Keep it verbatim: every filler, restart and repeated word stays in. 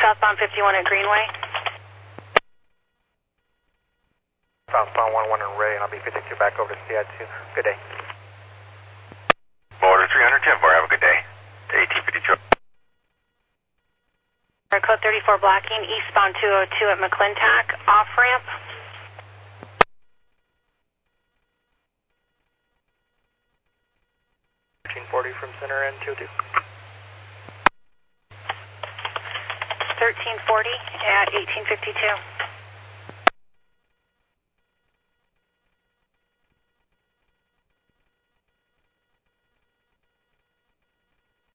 southbound fifty-one at Greenway. Southbound one one in Ray, and I'll be fifty-two back over to C I two. Good day. Motor three hundred ten four, have a good day. eighteen fifty-two. Code thirty-four blocking, eastbound two oh two at McClintock, off ramp. thirteen forty from center end, two oh two. thirteen forty at eighteen fifty-two.